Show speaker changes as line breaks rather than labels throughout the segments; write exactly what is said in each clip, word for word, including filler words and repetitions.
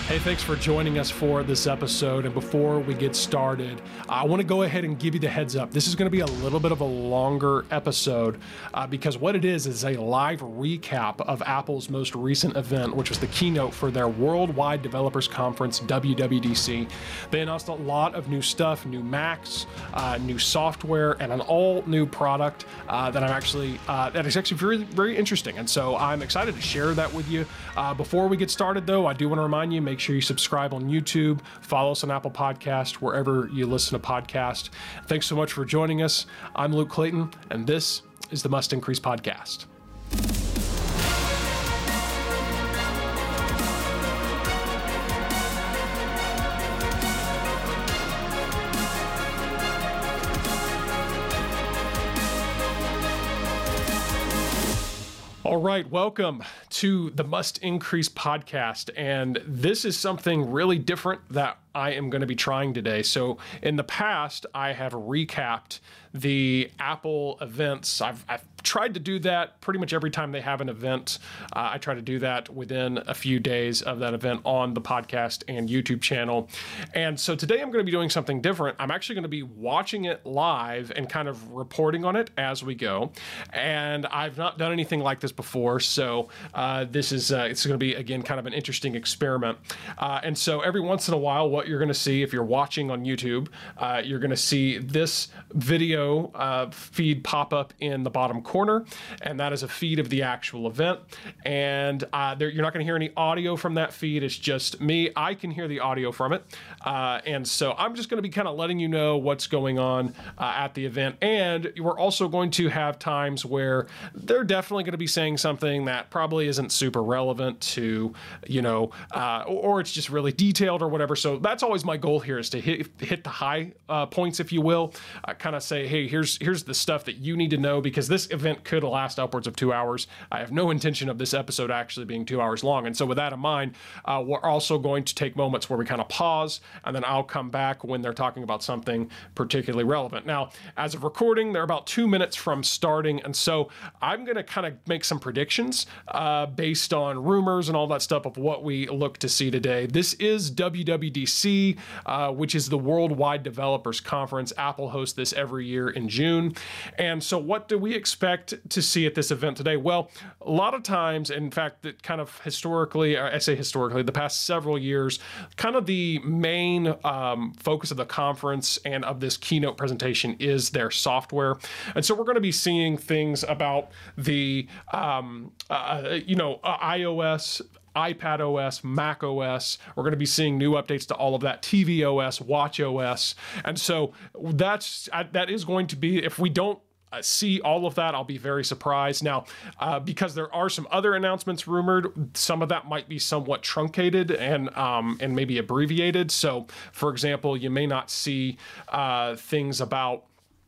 Hey, thanks for joining us for this episode. And before we get started, I want to go ahead and give you the heads up. This is going to be a little bit of a longer episode uh, because what it is is a live recap of Apple's most recent event, which was the keynote for their Worldwide Developers Conference, W W D C. They announced a lot of new stuff, new Macs, uh, new software, and an all new product uh, that I'm actually uh, that is actually very, very interesting. And so I'm excited to share that with you. Uh, before we get started, though, I do want to remind you, make Make sure you subscribe on YouTube, follow us on Apple Podcast, wherever you listen to podcasts. Thanks so much for joining us. I'm Luke Clayton, and this is the Must Increase Podcast. All right, welcome to the Must Increase Podcast, and this is something really different that I am going to be trying today. So in the past, I have recapped the Apple events. I've, I've tried to do that pretty much every time they have an event. Uh, I try to do that within a few days of that event on the podcast and YouTube channel. And so today I'm going to be doing something different. I'm actually going to be watching it live and kind of reporting on it as we go. And I've not done anything like this before, so uh, this is uh, it's going to be, again, kind of an interesting experiment. Uh, and so every once in a while, what you're going to see if you're watching on YouTube, uh, you're going to see this video uh, feed pop up in the bottom corner, and that is a feed of the actual event. And uh, there, you're not going to hear any audio from that feed. It's just me. I can hear the audio from it. Uh, and so I'm just going to be kind of letting you know what's going on uh, at the event. And we're also going to have times where they're definitely going to be saying something that probably isn't super relevant to, you know, uh, or it's just really detailed or whatever. So that's always my goal here, is to hit hit the high uh, points, if you will. Uh, kind of say, hey, here's here's the stuff that you need to know, because this event could last upwards of two hours. I have no intention of this episode actually being two hours long. And so with that in mind, uh, we're also going to take moments where we kind of pause, and then I'll come back when they're talking about something particularly relevant. Now, as of recording, they're about two minutes from starting. And so I'm going to kind of make some predictions uh, based on rumors and all that stuff of what we look to see today. This is W W D C, uh, which is the Worldwide Developers Conference. Apple hosts this every year in June. And so what do we expect to see at this event today? Well, a lot of times, in fact, that kind of historically, I say historically, the past several years, kind of the main um, focus of the conference and of this keynote presentation is their software. And so we're going to be seeing things about the, um, uh, you know, uh, iOS, iPadOS, macOS. We're going to be seeing new updates to all of that, tvOS, watchOS. And so that's that is going to be, if we don't Uh, see all of that, I'll be very surprised. Now, uh, because there are some other announcements rumored, some of that might be somewhat truncated and um, and maybe abbreviated. So, for example, you may not see uh, things about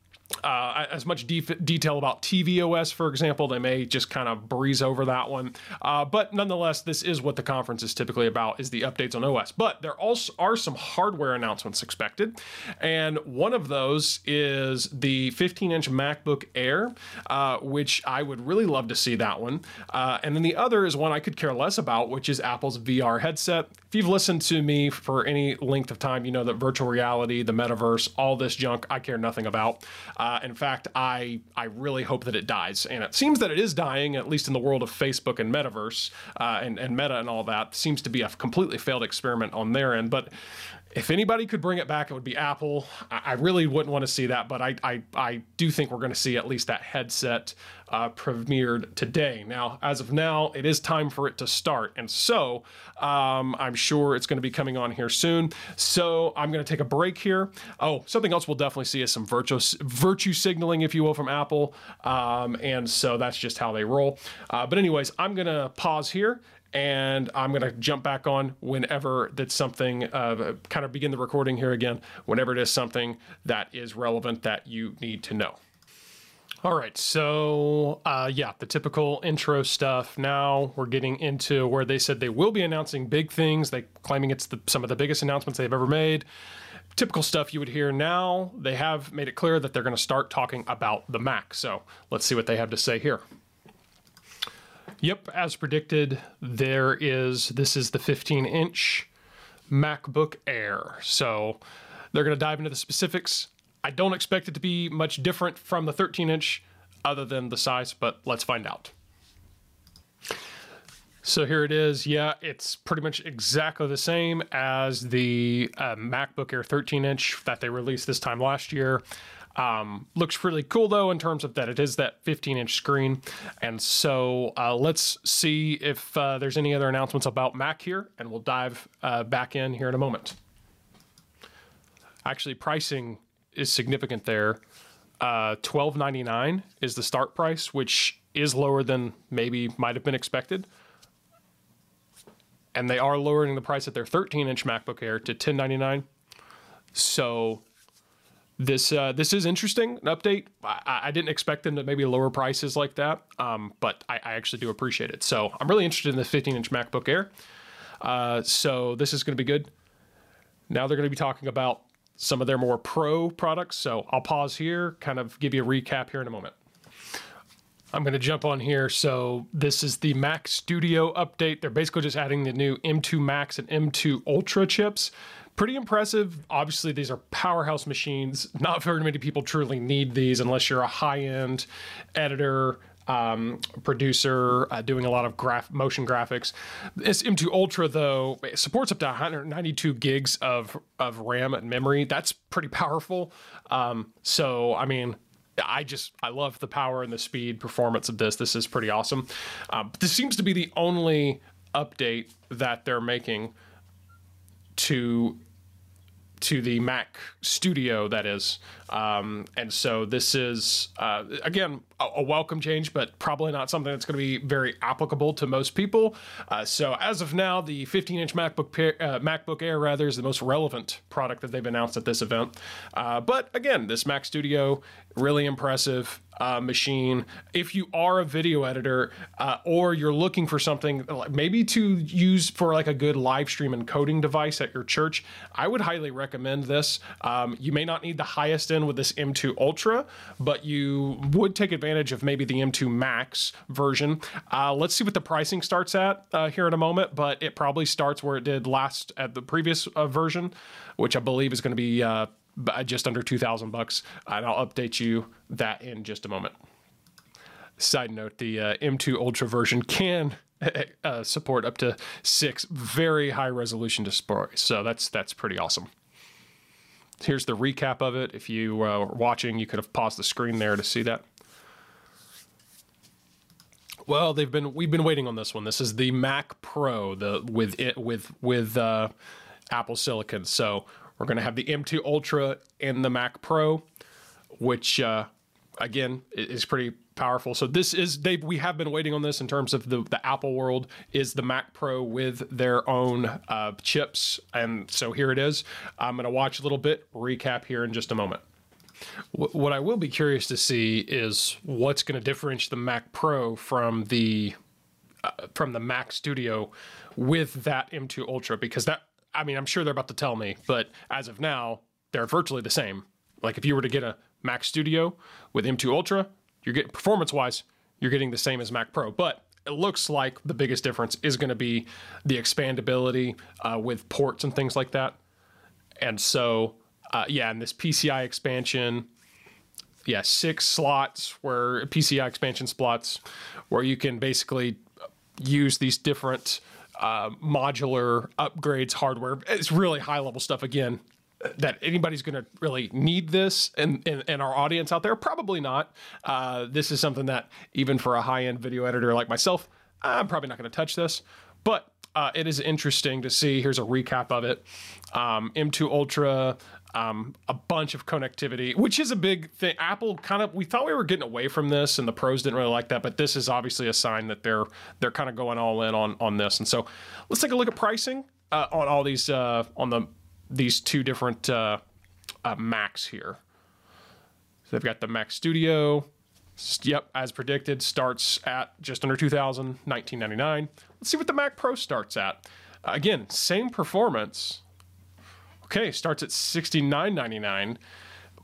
Uh, as much de- detail about tvOS, for example. They may just kind of breeze over that one. Uh, but nonetheless, this is what the conference is typically about, is the updates on O S. But there also are some hardware announcements expected. And one of those is the fifteen inch MacBook Air, uh, which I would really love to see that one. Uh, and then the other is one I could care less about, which is Apple's V R headset. If you've listened to me for any length of time, you know that virtual reality, the metaverse, all this junk, I care nothing about. Uh, in fact, I I really hope that it dies. And it seems that it is dying, at least in the world of Facebook and metaverse uh, and, and Meta and all that. Seems to be a completely failed experiment on their end. But if anybody could bring it back, it would be Apple. I, I really wouldn't want to see that, but I I, I do think we're going to see at least that headset uh, premiered today. Now, as of now, it is time for it to start. And so um, I'm sure it's going to be coming on here soon. So I'm going to take a break here. Oh, something else we'll definitely see is some virtue, virtue signaling, if you will, from Apple. Um, and so that's just how they roll. Uh, but anyways, I'm going to pause here, and I'm going to jump back on whenever that's something, uh, kind of begin the recording here again, whenever it is something that is relevant that you need to know. All right, so uh, yeah, the typical intro stuff. Now we're getting into where they said they will be announcing big things. They claiming it's the, some of the biggest announcements they've ever made. Typical stuff you would hear. Now they have made it clear that they're going to start talking about the Mac. So let's see what they have to say here. Yep, as predicted, there is, this is the fifteen inch MacBook Air. So they're going to dive into the specifics. I don't expect it to be much different from the thirteen inch other than the size, but let's find out. So here it is. Yeah, it's pretty much exactly the same as the uh, MacBook Air thirteen inch that they released this time last year. Um, looks really cool though in terms of that it is that fifteen inch screen. And so uh, let's see if uh, there's any other announcements about Mac here, and we'll dive uh, back in here in a moment. Actually, pricing is significant there. Uh, twelve ninety-nine is the start price, which is lower than maybe might have been expected. And they are lowering the price of their thirteen inch MacBook Air to ten ninety-nine. So this uh, this is interesting, an update. I, I didn't expect them to maybe lower prices like that, um, but I, I actually do appreciate it. So I'm really interested in the fifteen inch MacBook Air. Uh, so this is going to be good. Now they're going to be talking about some of their more pro products. So I'll pause here, kind of give you a recap here in a moment. I'm going to jump on here. So this is the Mac Studio update. They're basically just adding the new M two Max and M two Ultra chips. Pretty impressive. Obviously, these are powerhouse machines. Not very many people truly need these unless you're a high-end editor, um, producer, uh, doing a lot of graph motion graphics. This M two Ultra, though, it supports up to one hundred ninety-two gigs of, of RAM and memory. That's pretty powerful. Um, so, I mean, I just, I love the power and the speed performance of this. This is pretty awesome. Um, this seems to be the only update that they're making to to the Mac Studio, that is. Um, and so this is, uh, again, a, a welcome change, but probably not something that's going to be very applicable to most people. Uh, so as of now, the fifteen inch MacBook, uh, MacBook Air, rather, is the most relevant product that they've announced at this event. Uh, but again, this Mac Studio, really impressive uh, machine. If you are a video editor uh, or you're looking for something maybe to use for like a good live stream encoding device at your church, I would highly recommend this. Um, you may not need the highest end with this M two Ultra, but you would take advantage of maybe the M two Max version. Uh, let's see what the pricing starts at uh, here in a moment, but it probably starts where it did last at the previous uh, version, which I believe is going to be uh, just under two thousand bucks, and I'll update you that in just a moment. Side note, the uh, M two Ultra version can uh, support up to six very high resolution displays, so that's that's pretty awesome. Here's the recap of it. If you uh, were watching, you could have paused the screen there to see that. Well, they've been we've been waiting on this one. This is the Mac Pro, the with it with with uh, Apple Silicon. So we're going to have the M two Ultra and the Mac Pro, which uh, again is pretty powerful. So this is they we have been waiting on this in terms of the the Apple world, is the Mac Pro with their own uh, chips, and so here it is. I'm going to watch a little bit, recap here in just a moment. W what I will be curious to see is what's going to differentiate the Mac Pro from the uh, from the Mac Studio with that M two Ultra, because that, I mean, I'm sure they're about to tell me, but as of now, they're virtually the same. Like if you were to get a Mac Studio with M two Ultra, you're getting, performance-wise, you're getting the same as Mac Pro. But it looks like the biggest difference is going to be the expandability uh, with ports and things like that. And so, uh, yeah, and this P C I expansion, yeah, six slots where P C I expansion slots where you can basically use these different uh, modular upgrades hardware. It's really high-level stuff, again, that anybody's going to really need this, and in, in, in our audience out there, probably not. Uh, this is something that even for a high-end video editor like myself, I'm probably not going to touch this, but uh, it is interesting to see. Here's a recap of it. Um, M two Ultra, um, a bunch of connectivity, which is a big thing. Apple kind of, we thought we were getting away from this, and the pros didn't really like that, but this is obviously a sign that they're they're kind of going all in on on this. And so let's take a look at pricing uh, on all these uh, on the these two different uh, uh, Macs here. So they've got the Mac Studio. Yep, as predicted, starts at just under two thousand, nineteen ninety-nine. Let's see what the Mac Pro starts at. Uh, again, same performance. Okay, starts at sixty-nine ninety-nine.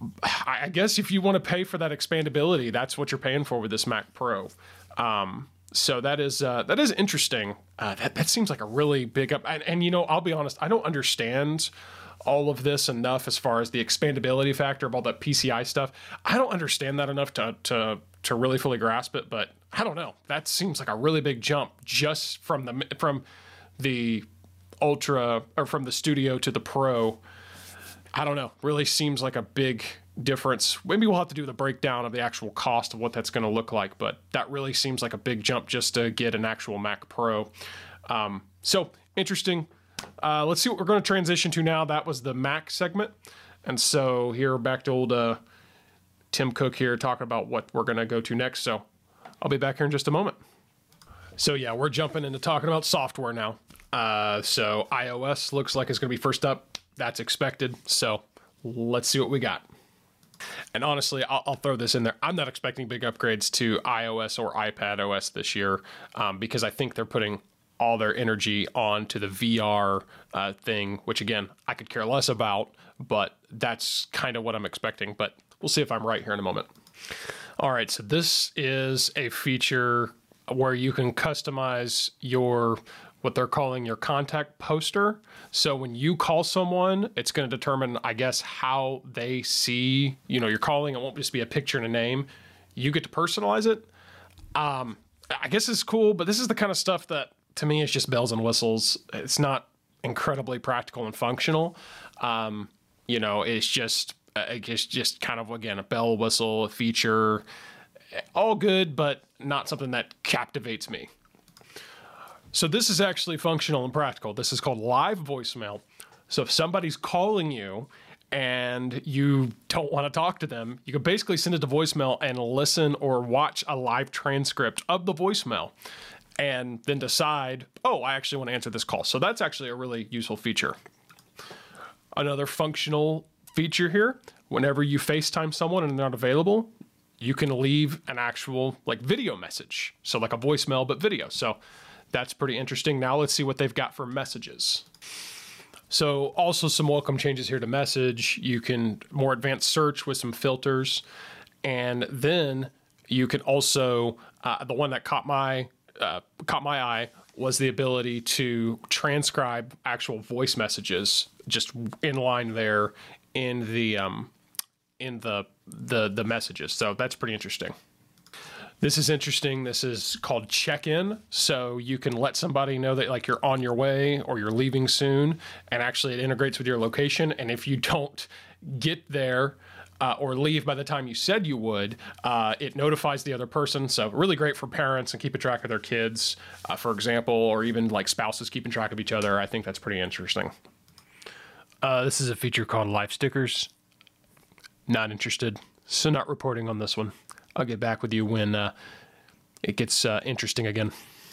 I guess if you want to pay for that expandability, that's what you're paying for with this Mac Pro. Um, So that is uh, that is interesting. Uh, that that seems like a really big up. And, and you know, I'll be honest, I don't understand all of this enough as far as the expandability factor of all that P C I stuff. I don't understand that enough to to to really fully grasp it. But I don't know. That seems like a really big jump just from the from the Ultra or from the Studio to the Pro. I don't know. Really seems like a big difference. Maybe we'll have to do the breakdown of the actual cost of what that's going to look like, but that really seems like a big jump just to get an actual Mac Pro. Um, so interesting. Uh, let's see what we're going to transition to now. That was the Mac segment. And so here back to old uh, Tim Cook here talking about what we're going to go to next. So I'll be back here in just a moment. So yeah, we're jumping into talking about software now. Uh, so iOS looks like it's going to be first up. That's expected. So let's see what we got. And honestly, I'll, I'll throw this in there. I'm not expecting big upgrades to iOS or iPadOS this year um, because I think they're putting all their energy onto the V R uh, thing, which again, I could care less about, but that's kind of what I'm expecting. But we'll see if I'm right here in a moment. All right, so this is a feature where you can customize your what they're calling your contact poster. So when you call someone, it's going to determine, I guess, how they see, you know, you're calling. It won't just be a picture and a name. You get to personalize it. Um, I guess it's cool, but this is the kind of stuff that to me is just bells and whistles. It's not incredibly practical and functional. Um, you know, it's just, it's just kind of, again, a bell whistle, a feature, all good, but not something that captivates me. So this is actually functional and practical. This is called live voicemail. So if somebody's calling you and you don't want to talk to them, you can basically send it to voicemail and listen or watch a live transcript of the voicemail and then decide, oh, I actually want to answer this call. So that's actually a really useful feature. Another functional feature here, whenever you FaceTime someone and they're not available, you can leave an actual like video message. So like a voicemail, but video. So that's pretty interesting. Now let's see what they've got for messages. So also some welcome changes here to message. You can more advanced search with some filters. And then you can also, uh, the one that caught my, uh, caught my eye was the ability to transcribe actual voice messages just in line there in the, um, in the, the, the messages. So that's pretty interesting. This is interesting. This is called check-in. So you can let somebody know that like you're on your way or you're leaving soon, and actually it integrates with your location. And if you don't get there uh, or leave by the time you said you would, uh, it notifies the other person. So really great for parents and keeping track of their kids, uh, for example, or even like spouses keeping track of each other. I think that's pretty interesting. Uh, this is a feature called Live Stickers. Not interested. So not reporting on this one. I'll get back with you when uh, it gets uh, interesting again.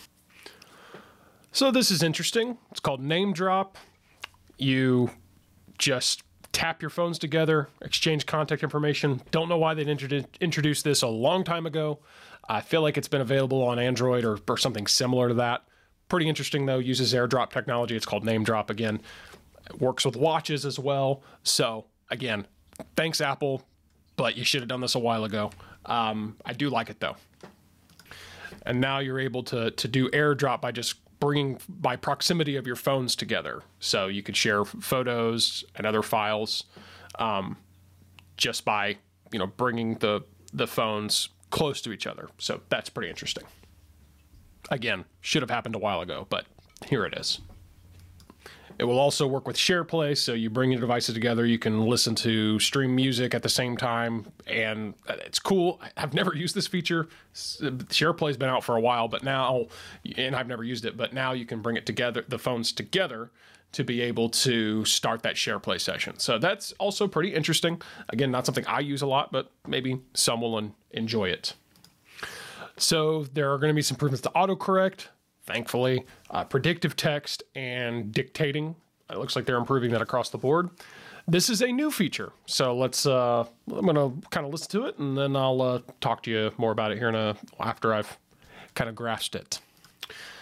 So this is interesting. It's called Name Drop. You just tap your phones together, exchange contact information. Don't know why they introdu- introduced this a long time ago. I feel like it's been available on Android or, or something similar to that. Pretty interesting though, uses AirDrop technology. It's called Name Drop again. It works with watches as well. So again, thanks Apple, but you should have done this a while ago. Um, I do like it though. And now you're able to, to do AirDrop by just bringing by proximity of your phones together. So you could share photos and other files, um, just by, you know, bringing the, the phones close to each other. So that's pretty interesting. Again, should have happened a while ago, but here it is. It will also work with SharePlay, so you bring your devices together, you can listen to stream music at the same time, and it's cool. I've never used this feature. SharePlay's been out for a while, but now, and I've never used it, but now you can bring it together, the phones together, to be able to start that SharePlay session. So that's also pretty interesting. Again, not something I use a lot, but maybe some will enjoy it. So there are going to be some improvements to autocorrect. Thankfully, uh, predictive text and dictating. It looks like they're improving that across the board. This is a new feature. So let's, uh, I'm going to kind of listen to it and then I'll uh, talk to you more about it here in a, after I've kind of grasped it.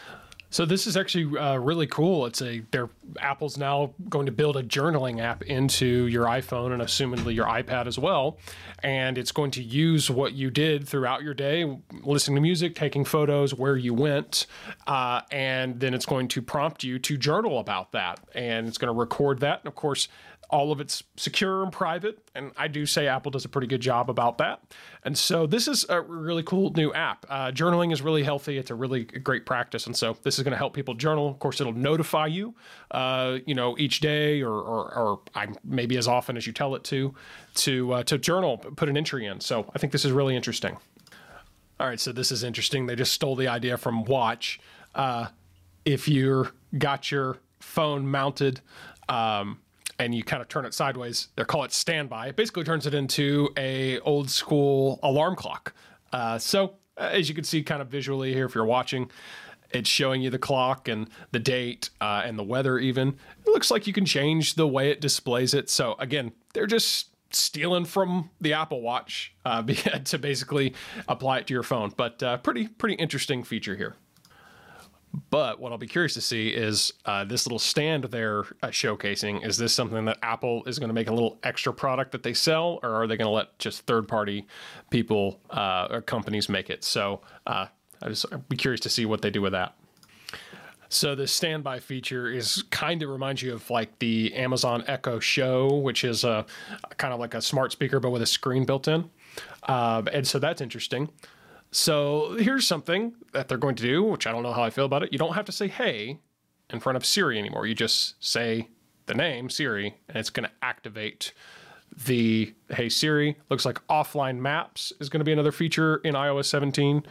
So this is actually uh, really cool. It's a they're Apple's now going to build a journaling app into your iPhone and assumedly your iPad as well, and it's going to use what you did throughout your day, listening to music, taking photos, where you went, uh, and then it's going to prompt you to journal about that, and it's going to record that. And of course, all of it's secure and private, and I do say Apple does a pretty good job about that. And so this is a really cool new app. Uh, journaling is really healthy. It's a really great practice, and so this is going to help people journal. Of course, it'll notify you, uh, you know, each day or or, or I, maybe as often as you tell it to, to uh, to journal, put an entry in. So I think this is really interesting. All right, so this is interesting. They just stole the idea from Watch. Uh, if you got your phone mounted, um, and you kind of turn it sideways, they call it standby. It basically turns it into a old school alarm clock. Uh, so as you can see kind of visually here, if you're watching, it's showing you the clock and the date uh, and the weather even. It looks like you can change the way it displays it. So again, they're just stealing from the Apple Watch uh, to basically apply it to your phone. But uh, pretty, pretty interesting feature here. But what I'll be curious to see is uh, this little stand they're uh, showcasing. Is this something that Apple is going to make a little extra product that they sell, or are they going to let just third-party people uh, or companies make it? So uh, I just, I'd be curious to see what they do with that. So this standby feature is kind of reminds you of like the Amazon Echo Show, which is a kind of like a smart speaker, but with a screen built in. Uh, and so that's interesting. So here's something that they're going to do, which I don't know how I feel about it. You don't have to say, hey, in front of Siri anymore. You just say the name, Siri, and it's going to activate the, hey, Siri. Looks like offline maps is going to be another feature in i O S seventeen.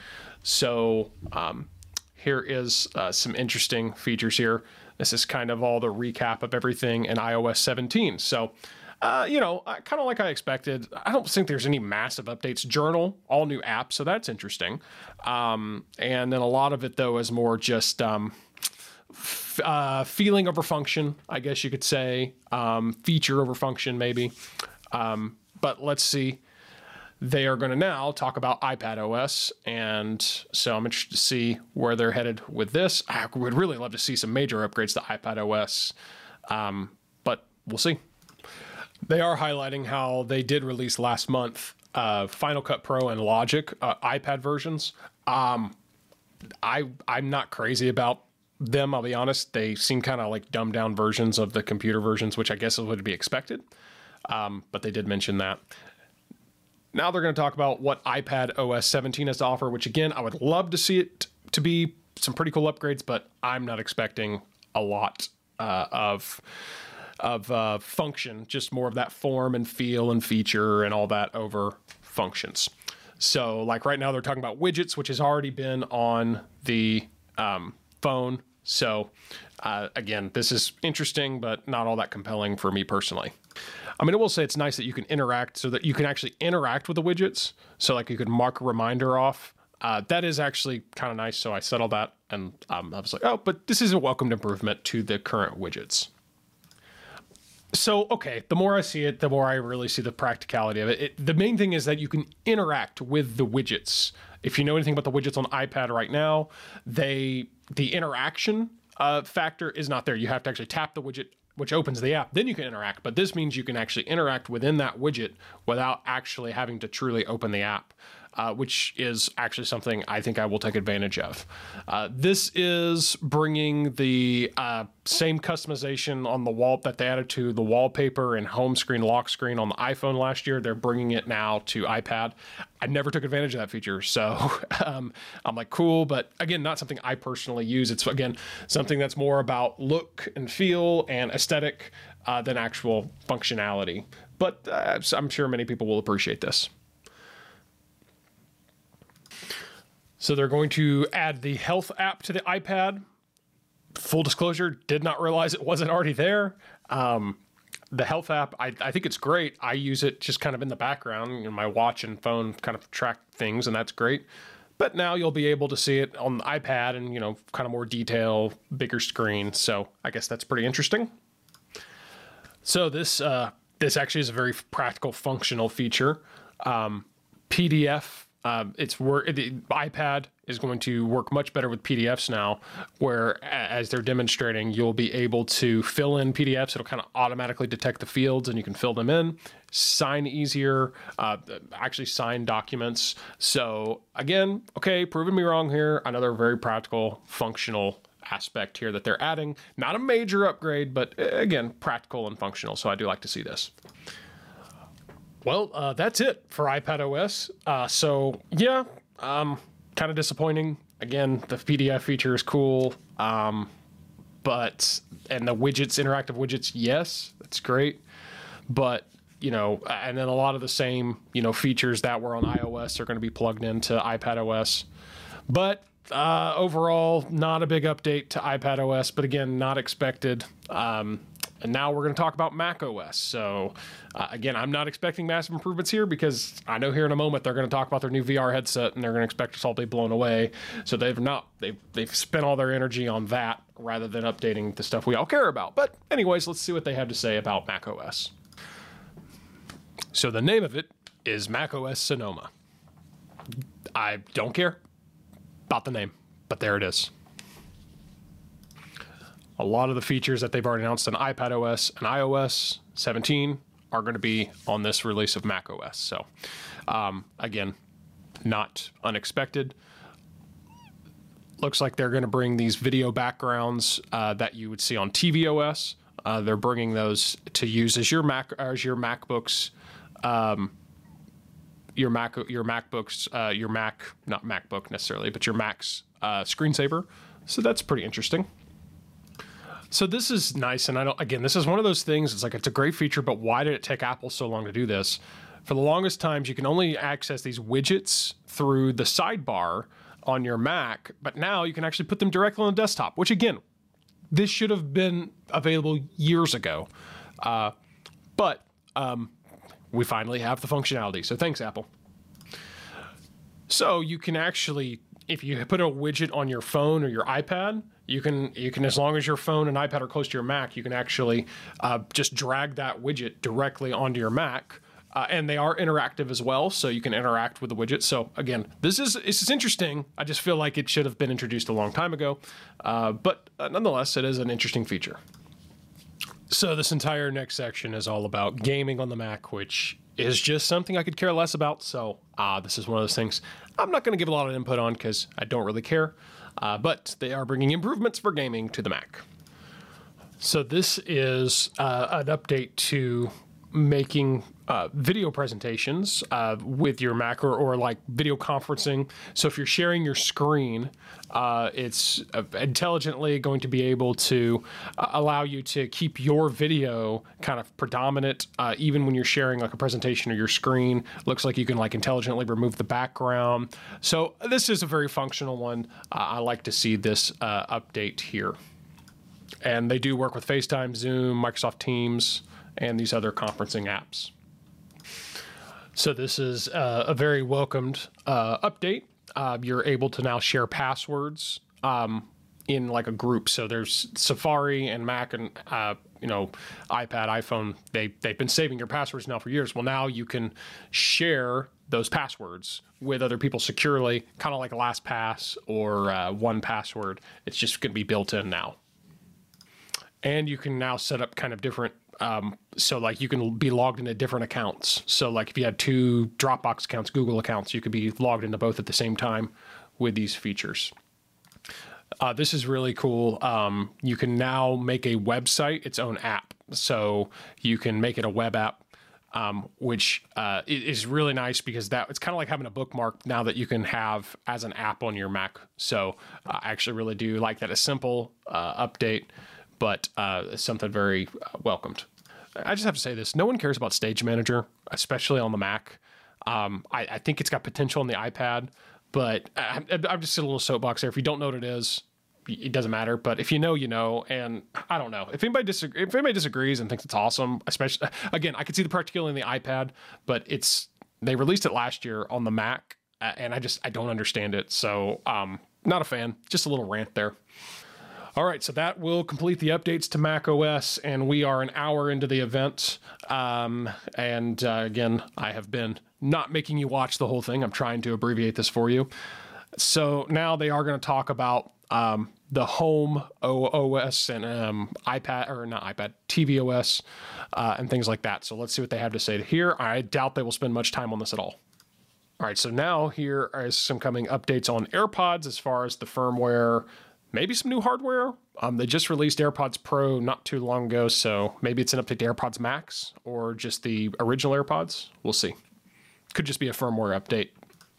So um, here is uh, some interesting features here. This is kind of all the recap of everything in i O S seventeen. So Uh, you know, kind of like I expected. I don't think there's any massive updates. Journal, all new apps, so that's interesting. Um, and then a lot of it, though, is more just um, f- uh, feeling over function, I guess you could say. Um, feature over function, maybe. Um, but let's see. They are going to now talk about iPadOS, and so I'm interested to see where they're headed with this. I would really love to see some major upgrades to iPadOS, um, but we'll see. They are highlighting how they did release last month uh, Final Cut Pro and Logic uh, iPad versions. Um, I I'm not crazy about them. I'll be honest. They seem kind of like dumbed down versions of the computer versions, which I guess would be expected. Um, but they did mention that. Now they're going to talk about what iPadOS seventeen has to offer, which again I would love to see it to be some pretty cool upgrades, but I'm not expecting a lot uh, of. of uh, function, just more of that form and feel and feature and all that over functions. So like right now they're talking about widgets, which has already been on the um, phone. So uh, again, this is interesting, but not all that compelling for me personally. I mean, I will say it's nice that you can interact so that you can actually interact with the widgets. So like you could mark a reminder off. Uh, that is actually kind of nice. So I settled that and um, I was like, oh, but this is a welcomed improvement to the current widgets. So, okay, the more I see it, the more I really see the practicality of it. it. The main thing is that you can interact with the widgets. If you know anything about the widgets on iPad right now, they the interaction uh, factor is not there. You have to actually tap the widget, which opens the app. Then you can interact. But this means you can actually interact within that widget without actually having to truly open the app. Uh, which is actually something I think I will take advantage of. Uh, this is bringing the uh, same customization on the wall that they added to the wallpaper and home screen, lock screen on the iPhone last year. They're bringing it now to iPad. I never took advantage of that feature, so um, I'm like, cool, but again, not something I personally use. It's, again, something that's more about look and feel and aesthetic uh, than actual functionality. But uh, I'm sure many people will appreciate this. So they're going to add the health app to the iPad. Full disclosure, did not realize it wasn't already there. Um, the health app, I, I think it's great. I use it just kind of in the background. You know, my watch and phone kind of track things, and that's great. But now you'll be able to see it on the iPad and, you know, kind of more detail, bigger screen. So I guess that's pretty interesting. So this uh, this actually is a very practical, functional feature. Um, P D F Um, it's work. The iPad is going to work much better with P D Fs now, where as they're demonstrating, you'll be able to fill in P D Fs. It'll kind of automatically detect the fields, and you can fill them in. Sign easier, uh, actually sign documents. So again, okay, proving me wrong here. Another very practical, functional aspect here that they're adding. Not a major upgrade, but again, practical and functional. So I do like to see this. Well, uh, that's it for iPadOS. Uh, so yeah, um, kind of disappointing. Again, the P D F feature is cool, um, but and the widgets, interactive widgets, yes, that's great. But you know, and then a lot of the same you know features that were on iOS are going to be plugged into iPadOS. But uh, overall, not a big update to iPadOS. But again, not expected. Um, And now we're going to talk about macOS. So uh, again, I'm not expecting massive improvements here because I know here in a moment they're going to talk about their new V R headset and they're going to expect us all to be blown away. So they've not they've they've spent all their energy on that rather than updating the stuff we all care about. But anyways, let's see what they have to say about macOS. So the name of it is macOS Sonoma. I don't care about the name, but there it is. A lot of the features that they've already announced on iPadOS and iOS seventeen are going to be on this release of macOS. So, um, again, not unexpected. Looks like they're going to bring these video backgrounds uh, that you would see on tvOS. Uh, they're bringing those to use as your Mac, as your MacBooks, um, your Mac, your MacBooks, uh, your Mac, not MacBook necessarily, but your Mac's uh, screensaver. So that's pretty interesting. So this is nice, and I don't, again, this is one of those things, it's like, it's a great feature, but why did it take Apple so long to do this? For the longest times, you can only access these widgets through the sidebar on your Mac, but now you can actually put them directly on the desktop, which again, this should have been available years ago. Uh, but um, we finally have the functionality, so thanks, Apple. So you can actually, if you put a widget on your phone or your iPad, you can, you can, as long as your phone and iPad are close to your Mac, you can actually uh, just drag that widget directly onto your Mac. Uh, and they are interactive as well, so you can interact with the widget. So again, this is this is interesting. I just feel like it should have been introduced a long time ago. Uh, but uh, nonetheless, it is an interesting feature. So this entire next section is all about gaming on the Mac, which is just something I could care less about. So uh, this is one of those things I'm not going to give a lot of input on because I don't really care. Uh, but they are bringing improvements for gaming to the Mac. So this is uh, an update to making uh, video presentations uh, with your Mac or, or like video conferencing. So if you're sharing your screen, uh, it's uh, intelligently going to be able to uh, allow you to keep your video kind of predominant, uh, even when you're sharing like a presentation or your screen. Looks like you can like intelligently remove the background. So this is a very functional one. Uh, I like to see this uh, update here. And they do work with FaceTime, Zoom, Microsoft Teams, and these other conferencing apps. So this is uh, a very welcomed uh, update. Uh, you're able to now share passwords um, in like a group. So there's Safari and Mac and uh, you know iPad, iPhone. They they've been saving your passwords now for years. Well, now you can share those passwords with other people securely, kind of like LastPass or uh, one Password. It's just going to be built in now. And you can now set up kind of different, um, so like you can be logged into different accounts. So like if you had two Dropbox accounts, Google accounts, you could be logged into both at the same time with these features. Uh, this is really cool. Um, you can now make a website its own app. So you can make it a web app, um, which uh, is really nice because that it's kind of like having a bookmark now that you can have as an app on your Mac. So uh, I actually really do like that. A simple uh, update, but uh, something very uh, welcomed. I just have to say this. No one cares about Stage Manager, especially on the Mac. Um, I, I think it's got potential on the iPad, but I, I'm just a little soapbox there. If you don't know what it is, it doesn't matter. But if you know, you know. And I don't know. If anybody, disagree, if anybody disagrees and thinks it's awesome, especially, again, I could see the practicality in the iPad, but it's they released it last year on the Mac, and I just I don't understand it. So um, not a fan. Just a little rant there. All right, so that will complete the updates to macOS, and we are an hour into the event. Um, and uh, again, I have been not making you watch the whole thing. I'm trying to abbreviate this for you. So now they are going to talk about um, the home O S and um, iPad, or not iPad, tvOS, uh, and things like that. So let's see what they have to say here. I doubt they will spend much time on this at all. All right, so now here is some coming updates on AirPods as far as the firmware, maybe some new hardware. Um, they just released AirPods Pro not too long ago, so maybe it's an update to AirPods Max or just the original AirPods. We'll see. Could just be a firmware update.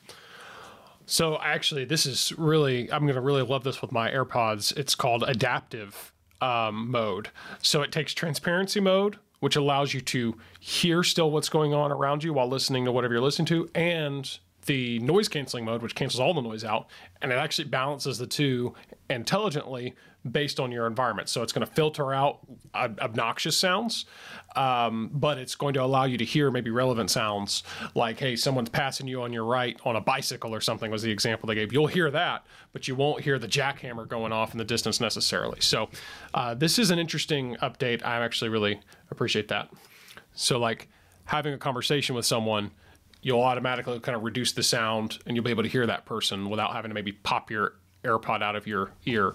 So actually, this is really, I'm going to really love this with my AirPods. It's called adaptive um, mode. So it takes transparency mode, which allows you to hear still what's going on around you while listening to whatever you're listening to, and the noise canceling mode, which cancels all the noise out, and it actually balances the two intelligently based on your environment. So it's going to filter out ob- obnoxious sounds, um, but it's going to allow you to hear maybe relevant sounds, like, hey, someone's passing you on your right on a bicycle or something was the example they gave. You'll hear that, but you won't hear the jackhammer going off in the distance necessarily. So uh, this is an interesting update. I actually really appreciate that. So like having a conversation with someone, you'll automatically kind of reduce the sound and you'll be able to hear that person without having to maybe pop your AirPod out of your ear.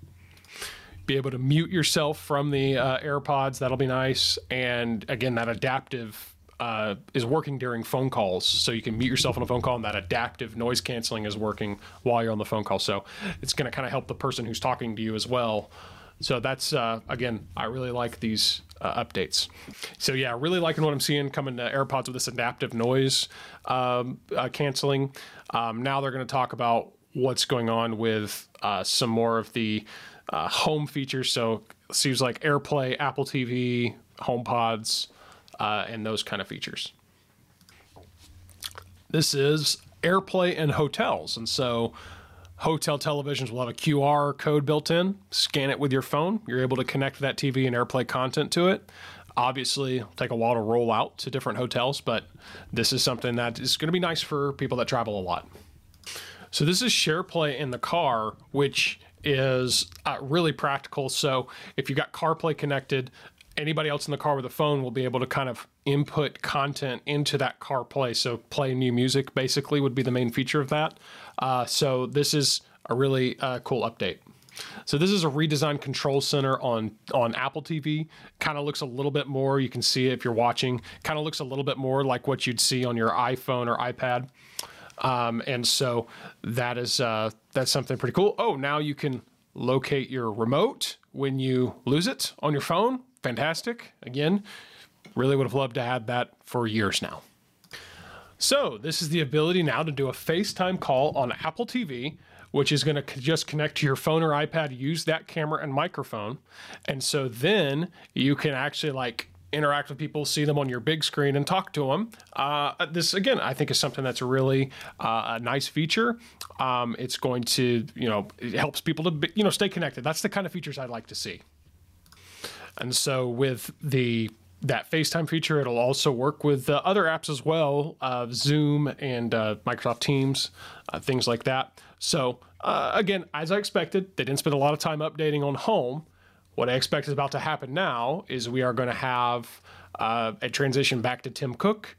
Be able to mute yourself from the uh, AirPods. That'll be nice. And again, that adaptive uh, is working during phone calls. So you can mute yourself on a phone call, and that adaptive noise canceling is working while you're on the phone call. So it's going to kind of help the person who's talking to you as well. So that's, uh, again, I really like these uh, updates. So yeah, really liking what I'm seeing coming to AirPods with this adaptive noise um, uh, canceling. Um, now they're going to talk about what's going on with uh, some more of the uh, home features. So it seems like AirPlay, Apple T V, HomePods, uh, and those kind of features. This is AirPlay in hotels. And so hotel televisions will have a Q R code built in. Scan it with your phone. You're able to connect that T V and AirPlay content to it. Obviously, it'll take a while to roll out to different hotels, but this is something that is going to be nice for people that travel a lot. So this is SharePlay in the car, which is uh, really practical. So if you've got CarPlay connected, anybody else in the car with a phone will be able to kind of input content into that CarPlay. So play new music basically would be the main feature of that. Uh, so this is a really uh, cool update. So this is a redesigned control center on, on Apple T V. Kind of looks a little bit more, you can see it if you're watching, kind of looks a little bit more like what you'd see on your iPhone or iPad. Um, and so that is, uh, that's something pretty cool. Oh, now you can locate your remote when you lose it on your phone. Fantastic. Again, really would have loved to have that for years now. So this is the ability now to do a FaceTime call on Apple T V, which is going to just connect to your phone or iPad, use that camera and microphone. And so then you can actually like interact with people, see them on your big screen and talk to them. Uh, this, again, I think is something that's a really uh, a nice feature. Um, it's going to, you know, it helps people to, be, you know, stay connected. That's the kind of features I'd like to see. And so with the that FaceTime feature, it'll also work with uh, other apps as well, uh, Zoom and uh, Microsoft Teams, uh, things like that. So uh, again, as I expected, they didn't spend a lot of time updating on home. What I expect is about to happen now is we are going to have uh, a transition back to Tim Cook.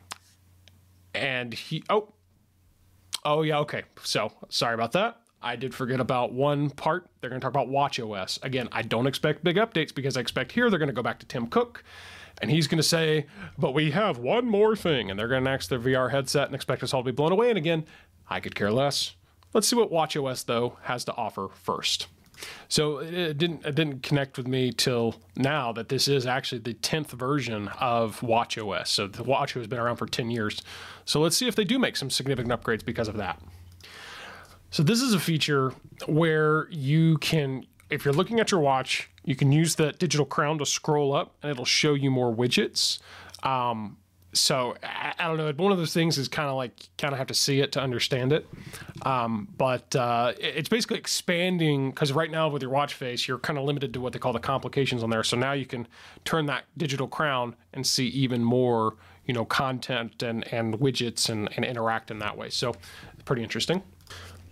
And he, oh, oh yeah, okay. So sorry about that. I did forget about one part. They're going to talk about watchOS. Again, I don't expect big updates because I expect here they're going to go back to Tim Cook. And he's going to say, but we have one more thing. And they're going to next their V R headset and expect us all to be blown away. And again, I could care less. Let's see what watchOS, though, has to offer first. So it didn't it didn't connect with me till now that this is actually the tenth version of watchOS. So the watch has been around for ten years. So let's see if they do make some significant upgrades because of that. So this is a feature where you can, if you're looking at your watch, you can use the digital crown to scroll up and it'll show you more widgets. Um, So I, I don't know. One of those things is kind of like kind of have to see it to understand it. Um, but uh, it, it's basically expanding because right now with your watch face, you're kind of limited to what they call the complications on there. So now you can turn that digital crown and see even more, you know, content and, and widgets and, and interact in that way. So pretty interesting.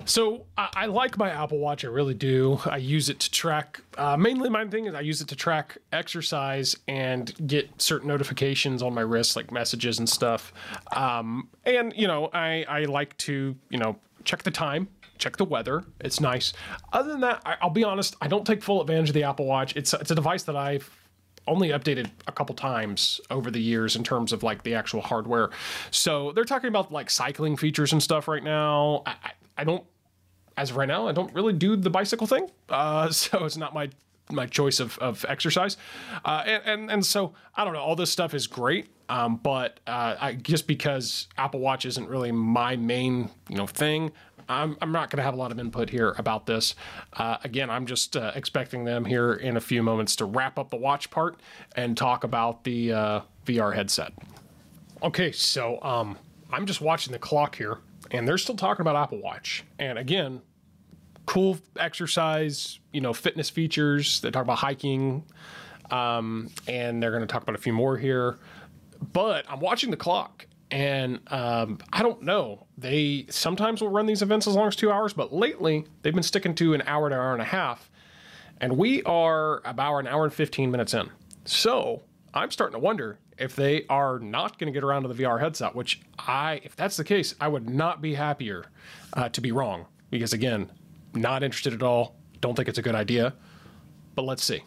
So I, I like my Apple Watch. I really do. I use it to track, uh, mainly my thing is I use it to track exercise and get certain notifications on my wrist, like messages and stuff. Um, and, you know, I, I like to, you know, check the time, check the weather. It's nice. Other than that, I, I'll be honest, I don't take full advantage of the Apple Watch. It's, it's a device that I've only updated a couple times over the years in terms of like the actual hardware. So they're talking about like cycling features and stuff right now. I, I, I don't, as of right now, I don't really do the bicycle thing. Uh, so it's not my my choice of, of exercise. Uh, and, and, and so, I don't know, all this stuff is great. Um, but uh, I, just because Apple Watch isn't really my main, you know, thing, I'm, I'm not going to have a lot of input here about this. Uh, again, I'm just uh, expecting them here in a few moments to wrap up the watch part and talk about the uh, V R headset. Okay, so um, I'm just watching the clock here, and they're still talking about Apple Watch. And again, cool exercise, you know, fitness features. They talk about hiking, um, and they're going to talk about a few more here. But I'm watching the clock, and um, I don't know. They sometimes will run these events as long as two hours, but lately they've been sticking to an hour to hour and a half, and we are about an hour and fifteen minutes in. So I'm starting to wonder if they are not going to get around to the V R headset, which I, if that's the case, I would not be happier uh, to be wrong, because again, not interested at all. Don't think it's a good idea, but let's see.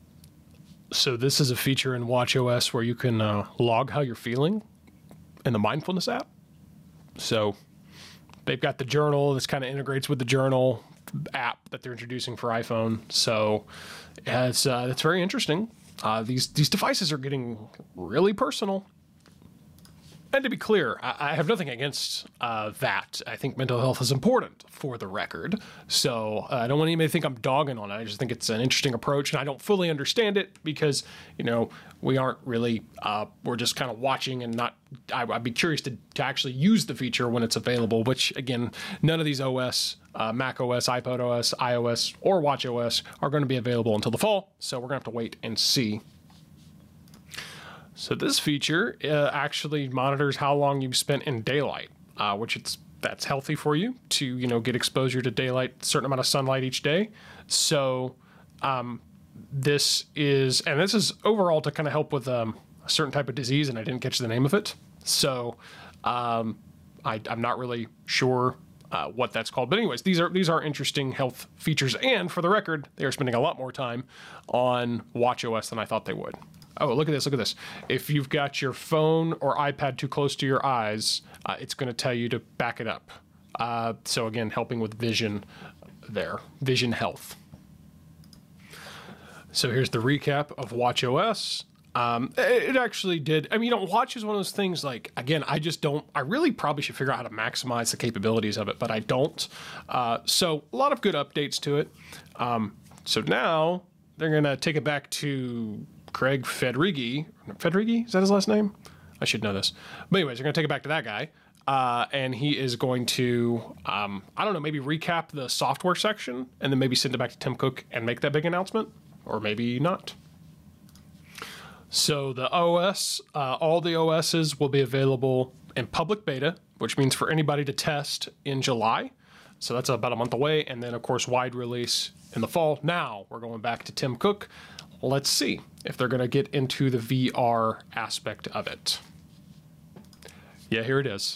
So this is a feature in watchOS where you can uh, log how you're feeling in the mindfulness app. So they've got the journal. This kind of integrates with the journal app that they're introducing for iPhone. So it's, uh, it's very interesting. Uh, these these devices are getting really personal. And to be clear, I, I have nothing against uh, that. I think mental health is important, for the record. So uh, I don't want anybody to think I'm dogging on it. I just think it's an interesting approach, and I don't fully understand it because, you know, we aren't really, uh, we're just kind of watching and not, I, I'd be curious to, to actually use the feature when it's available, which, again, none of these O S, uh, Mac O S, iPod O S, iOS, or watchOS are going to be available until the fall, so we're going to have to wait and see. So this feature uh, actually monitors how long you've spent in daylight, uh, which it's that's healthy for you to, you know, get exposure to daylight, a certain amount of sunlight each day. So um, this is, and this is overall to kind of help with um, a certain type of disease, and I didn't catch the name of it. So um, I, I'm not really sure uh, what that's called. But anyways, these are these are interesting health features. And for the record, they are spending a lot more time on watchOS than I thought they would. Oh, look at this, look at this. If you've got your phone or iPad too close to your eyes, uh, it's going to tell you to back it up. Uh, so again, helping with vision there, vision health. So here's the recap of watchOS. Um, it actually did, I mean, you know, Watch is one of those things, like, again, I just don't, I really probably should figure out how to maximize the capabilities of it, but I don't. Uh, so a lot of good updates to it. Um, so now they're going to take it back to Craig Federighi. Federighi? Is that his last name? I should know this. But anyways, they're going to take it back to that guy. Uh, and he is going to, um, I don't know, maybe recap the software section and then maybe send it back to Tim Cook and make that big announcement. Or maybe not. So the O S, uh, all the O Ss will be available in public beta, which means for anybody to test in July. So that's about a month away. And then, of course, wide release in the fall. Now we're going back to Tim Cook. Let's see if they're going to get into the V R aspect of it. Yeah, here it is.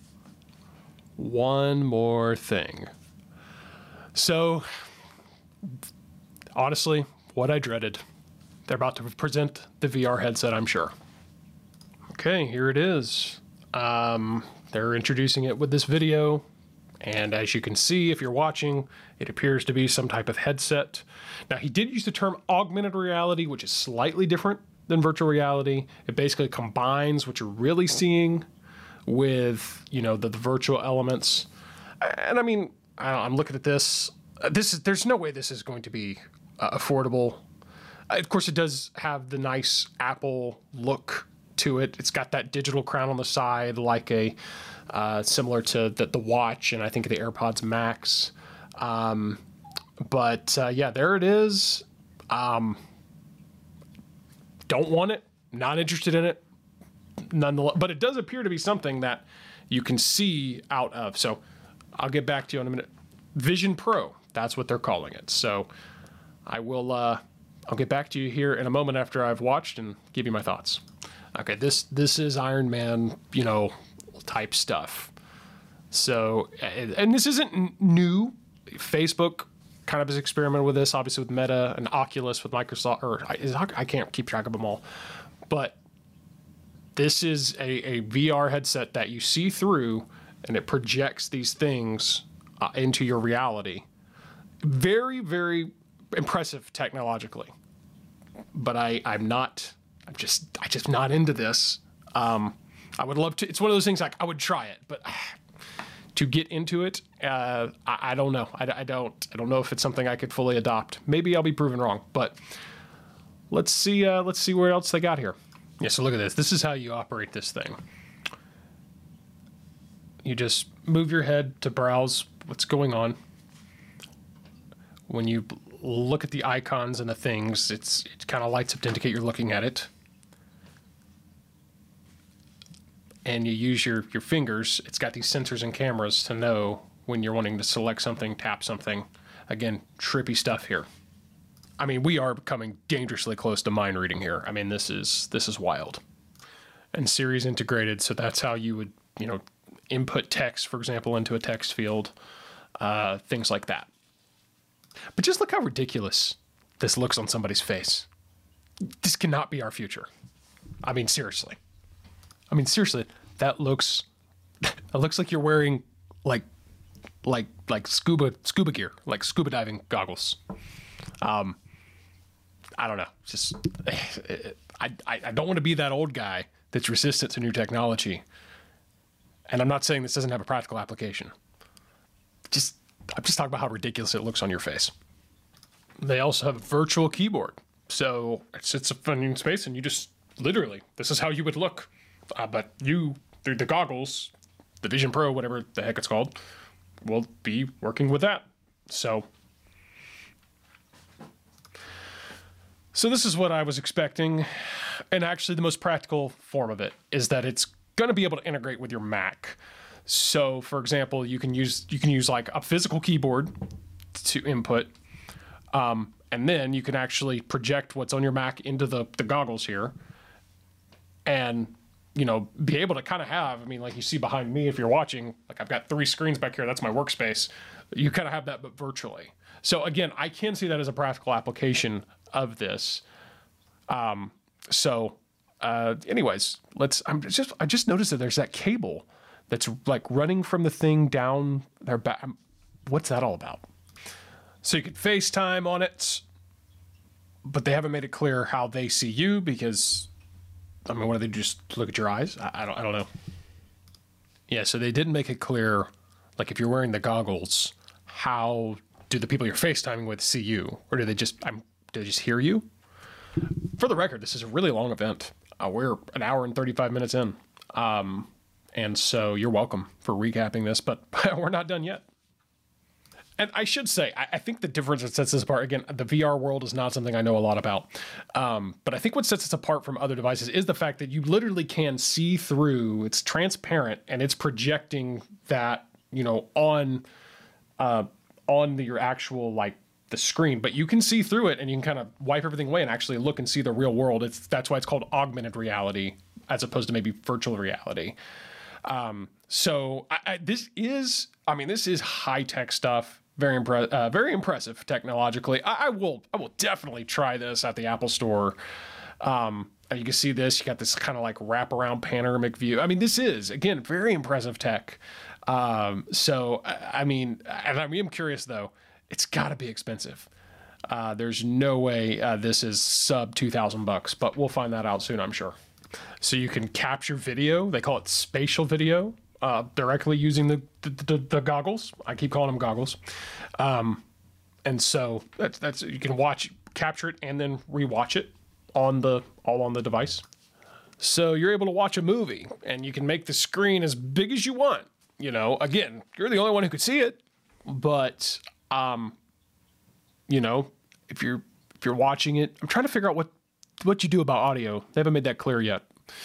One more thing. So, honestly, what I dreaded. They're about to present the V R headset, I'm sure. Okay, here it is. Um, they're introducing it with this video. And as you can see, if you're watching, it appears to be some type of headset. Now, he did use the term augmented reality, which is slightly different than virtual reality. It basically combines what you're really seeing with, you know, the, the virtual elements. And I mean, I don't, I'm looking at this. This is, there's no way this is going to be uh, affordable. Of course, it does have the nice Apple look to it. It's got that digital crown on the side, like a uh, similar to the, the watch and I think the AirPods Max. Um, but uh, yeah, there it is. Um, don't want it. Not interested in it. Nonetheless, but it does appear to be something that you can see out of. So I'll get back to you in a minute. Vision Pro. That's what they're calling it. So I will, uh, I'll get back to you here in a moment after I've watched and give you my thoughts. Okay, this this is Iron Man, you know, type stuff. So, and this isn't new. Facebook kind of has experimented with this, obviously with Meta and Oculus with Microsoft, or I can't keep track of them all. But this is a, a V R headset that you see through, and it projects these things uh, into your reality. Very, very impressive technologically. But I, I'm not, I'm just, I just not into this. Um, I would love to, it's one of those things like I would try it, but uh, to get into it, uh, I, I don't know. I, I don't, I don't know if it's something I could fully adopt. Maybe I'll be proven wrong, but let's see, uh, let's see where else they got here. Yeah, so look at this. This is how you operate this thing. You just move your head to browse what's going on. When you look at the icons and the things, it's it kind of lights up to indicate you're looking at it. And you use your, your fingers. It's got these sensors and cameras to know when you're wanting to select something, tap something. Again, trippy stuff here. I mean, we are becoming dangerously close to mind reading here. I mean, this is this is wild. And Siri's integrated, so that's how you would, you know, input text, for example, into a text field, uh, things like that. But just look how ridiculous this looks on somebody's face. This cannot be our future. I mean, seriously. I mean, seriously, that looks, it looks like you're wearing like, like, like scuba, scuba gear, like scuba diving goggles. Um, I don't know. Just, I, I, I don't want to be that old guy that's resistant to new technology. And I'm not saying this doesn't have a practical application. Just, I'm just talking about how ridiculous it looks on your face. They also have a virtual keyboard. So it sits up in space and you just, literally, this is how you would look. Uh, but you, through the goggles, the Vision Pro, whatever the heck it's called, will be working with that. So, so this is what I was expecting. And actually the most practical form of it is that it's going to be able to integrate with your Mac. So for example, you can use, you can use like a physical keyboard to input, um, and then you can actually project what's on your Mac into the, the goggles here and, you know, be able to kind of have, I mean, like you see behind me, if you're watching, like I've got three screens back here, that's my workspace. You kind of have that, but virtually. So again, I can see that as a practical application of this. Um, so, uh, anyways, let's, I'm just, I just noticed that there's that cable that's like running from the thing down their back. What's that all about? So you could FaceTime on it, but they haven't made it clear how they see you because, I mean, what do they just look at your eyes? I, I don't, I don't know. Yeah. So they didn't make it clear, like if you're wearing the goggles, how do the people you're FaceTiming with see you? Or do they just, I'm, do they just hear you? For the record, this is a really long event. Uh, we're an hour and thirty-five minutes in. Um, and so you're welcome for recapping this, but we're not done yet. And I should say, I, I think the difference that sets this apart, again, the V R world is not something I know a lot about. Um, but I think what sets us apart from other devices is the fact that you literally can see through, it's transparent, and it's projecting that, you know, on, uh, on the, your actual, like, the screen, but you can see through it and you can kind of wipe everything away and actually look and see the real world. It's, that's why it's called augmented reality as opposed to maybe virtual reality. Um, so I, I, this is, I mean, this is high tech stuff. Very impre- uh, very impressive technologically. I, I will, I will definitely try this at the Apple Store. Um, you can see this, you got this kind of like wraparound panoramic view. I mean, this is, again, very impressive tech. Um, so, I, I mean, and I am curious though, it's gotta be expensive. Uh, there's no way uh, this is sub two thousand bucks, but we'll find that out soon, I'm sure. So you can capture video. They call it spatial video, uh, directly using the, the, the, the goggles. I keep calling them goggles. Um, and so that's, that's, you can watch, capture it and then rewatch it on the, all on the device. So you're able to watch a movie and you can make the screen as big as you want. You know, again, you're the only one who could see it, but, um, you know, if you're, if you're watching it, I'm trying to figure out what, what you do about audio. They haven't made that clear yet.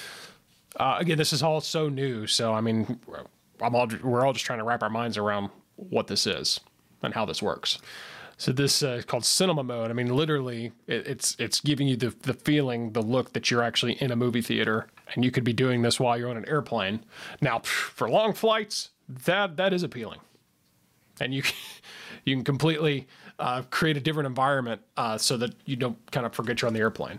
Uh, again, this is all so new. So, I mean, I'm all, we're all just trying to wrap our minds around what this is. on how this works. So this uh, is called cinema mode. I mean, literally, it, it's it's giving you the the feeling, the look that you're actually in a movie theater, and you could be doing this while you're on an airplane. Now, for long flights, that that is appealing, and you can, you can completely uh, create a different environment uh, so that you don't kind of forget you're on the airplane.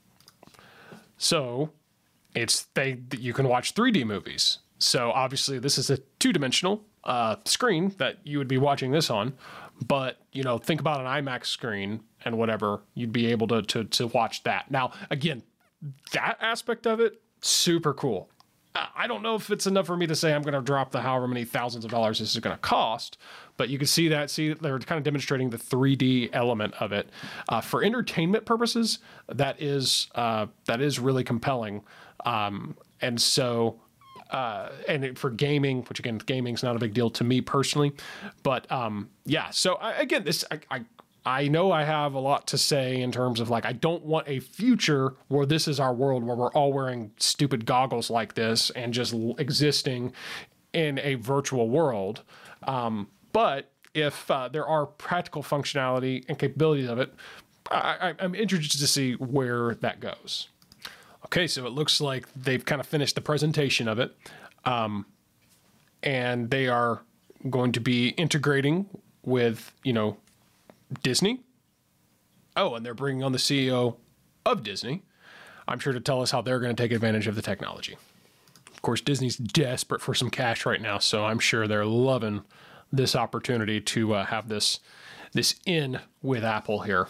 So, it's they you can watch three D movies. So obviously, this is a two-dimensional uh, screen that you would be watching this on. But, you know, think about an IMAX screen and whatever, you'd be able to, to, to watch that. Now, again, that aspect of it, super cool. I don't know if it's enough for me to say I'm going to drop the however many thousands of dollars this is going to cost, but you can see that, see, they're kind of demonstrating the three D element of it. Uh, for entertainment purposes, that is, uh, that is really compelling. Um, and so... Uh, and for gaming, which again, gaming's not a big deal to me personally, but um, yeah. So I, again, this I, I I know I have a lot to say in terms of like I don't want a future where this is our world where we're all wearing stupid goggles like this and just l- existing in a virtual world. Um, but if uh, there are practical functionality and capabilities of it, I, I, I'm interested to see where that goes. Okay, so it looks like they've kind of finished the presentation of it, um, and they are going to be integrating with, you know, Disney. Oh, and they're bringing on the C E O of Disney, I'm sure, to tell us how they're going to take advantage of the technology. Of course, Disney's desperate for some cash right now, so I'm sure they're loving this opportunity to uh, have this this in with Apple here.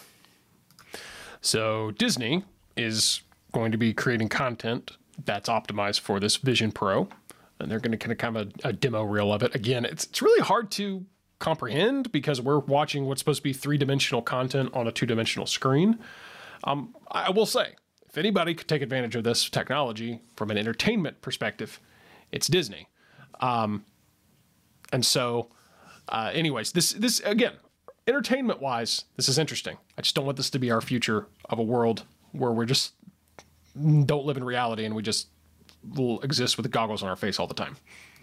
So Disney is going to be creating content that's optimized for this Vision Pro, and they're going to kind of kind of a, a demo reel of it. Again, it's it's really hard to comprehend because we're watching what's supposed to be three-dimensional content on a two-dimensional screen. Um, I will say, if anybody could take advantage of this technology from an entertainment perspective, it's Disney. Um, and so, uh, anyways, this this again, entertainment-wise, this is interesting. I just don't want this to be our future of a world where we're just don't live in reality and we just will exist with the goggles on our face all the time.